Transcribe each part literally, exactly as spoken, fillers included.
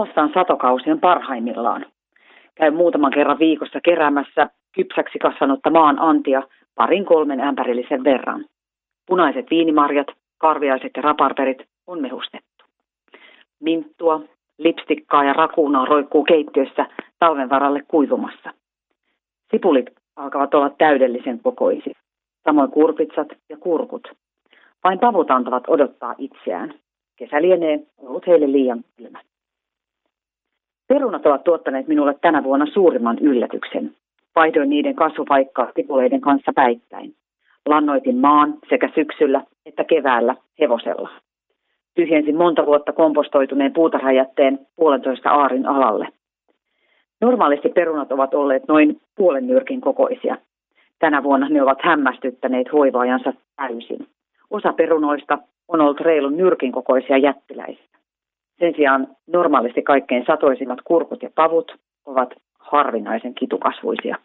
Suostaan satokausi on parhaimmillaan. Käyn muutaman kerran viikossa keräämässä kypsäksi kasvanutta maan antia parin kolmen ämpärillisen verran. Punaiset viinimarjat, karviaiset ja raparperit on mehustettu. Minttua, lipstikkaa ja rakuunaa roikkuu keittiössä talven varalle kuivumassa. Sipulit alkavat olla täydellisen kokoisia, samoin kurpitsat ja kurkut. Vain pavut antavat odottaa itseään. Kesä lienee ollut heille liian kylmä. Perunat ovat tuottaneet minulle tänä vuonna suurimman yllätyksen. Vaihdoin niiden kasvupaikkaa sipuleiden kanssa päittäin. Lannoitin maan sekä syksyllä että keväällä hevosella. Tyhjensin monta vuotta kompostoituneen puutarhajätteen puolentoista aarin alalle. Normaalisti perunat ovat olleet noin puolen nyrkin kokoisia. Tänä vuonna ne ovat hämmästyttäneet hoivaajansa täysin. Osa perunoista on ollut reilun nyrkin kokoisia jättiläisiä. Sen sijaan normaalisti kaikkein satoisimmat kurkut ja pavut ovat harvinaisen kitukasvuisia.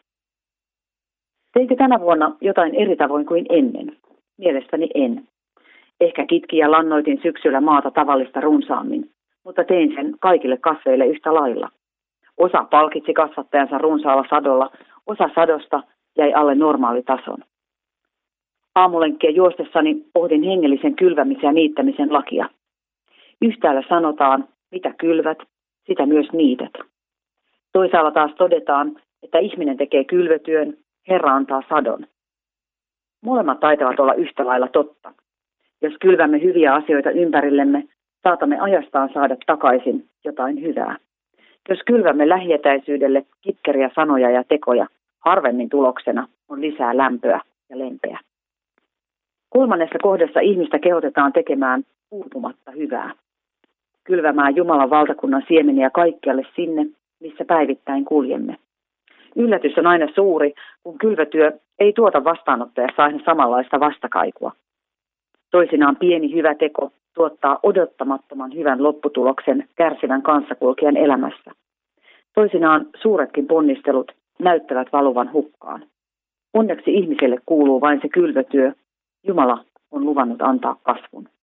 Teinkö tänä vuonna jotain eri tavoin kuin ennen? Mielestäni en. Ehkä kitkin ja lannoitin syksyllä maata tavallista runsaammin, mutta tein sen kaikille kasveille yhtä lailla. Osa palkitsi kasvattajansa runsaalla sadolla, osa sadosta jäi alle normaalitason. Aamulenkkien juostessani pohdin hengellisen kylvämisen ja niittämisen lakia. Yhtäällä sanotaan, mitä kylvät, sitä myös niität. Toisaalla taas todetaan, että ihminen tekee kylvötyön, Herra antaa sadon. Molemmat taitavat olla yhtä lailla totta. Jos kylvämme hyviä asioita ympärillemme, saatamme ajastaan saada takaisin jotain hyvää. Jos kylvämme lähietäisyydelle kitkeriä sanoja ja tekoja, harvemmin tuloksena on lisää lämpöä ja lempeä. Kolmannessa kohdassa ihmistä kehotetaan tekemään uupumatta hyvää. Kylvämään Jumalan valtakunnan siemeniä kaikkialle sinne, missä päivittäin kuljemme. Yllätys on aina suuri, kun kylvötyö ei tuota vastaanottajassa aina samanlaista vastakaikua. Toisinaan pieni hyvä teko tuottaa odottamattoman hyvän lopputuloksen kärsivän kanssakulkijan elämässä. Toisinaan suuretkin ponnistelut näyttävät valuvan hukkaan. Onneksi ihmiselle kuuluu vain se kylvötyö. Jumala on luvannut antaa kasvun.